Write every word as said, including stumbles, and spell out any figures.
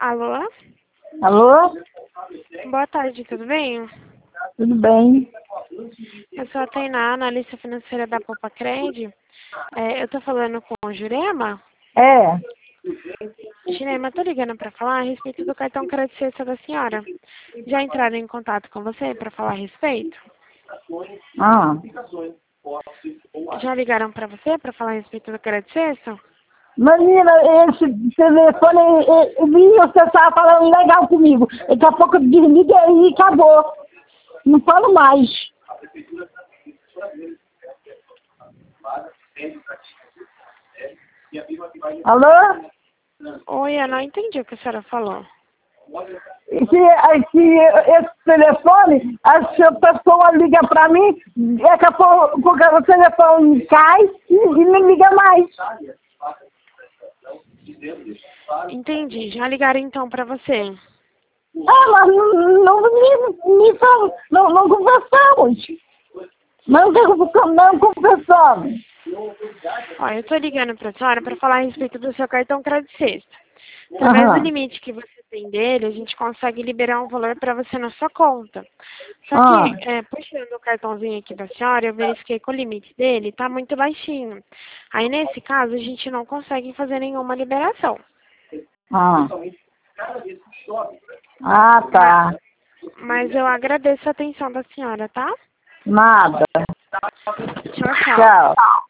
Alô? Alô? Boa tarde, tudo bem? Tudo bem? Eu sou a Tainá, analista financeira da Popacred. É, eu tô falando com o Jurema. É. Jurema, tô ligando para falar a respeito do cartão crédito sexta da senhora. Já entraram em contato com você para falar a respeito? Ah. Já ligaram para você para falar a respeito do crédito sexta? Menina, esse telefone, eu, eu vi você estava falando legal comigo. Daqui a pouco eu desliguei e acabou. Não falo mais. Alô? Oi, eu não entendi o que a senhora falou. Esse, esse, esse telefone, a sua pessoa liga para mim, daqui a pouco o telefone cai e, e não liga mais. Entendi, já ligaram então para você. Ah, mas não, não, me, me fala, não, não conversamos. Não, não, não conversamos. Ó, eu tô ligando pra senhora para falar a respeito do seu cartão crédito sexta. Através do Aham. limite que você tem dele, a gente consegue liberar um valor para você na sua conta. Só Ah. que, é, puxando o cartãozinho aqui da senhora, eu verifiquei que o limite dele tá muito baixinho. Aí, nesse caso, a gente não consegue fazer nenhuma liberação. Ah. Ah, tá. Mas eu agradeço a atenção da senhora, tá? Nada. Tchau, tchau. Tchau.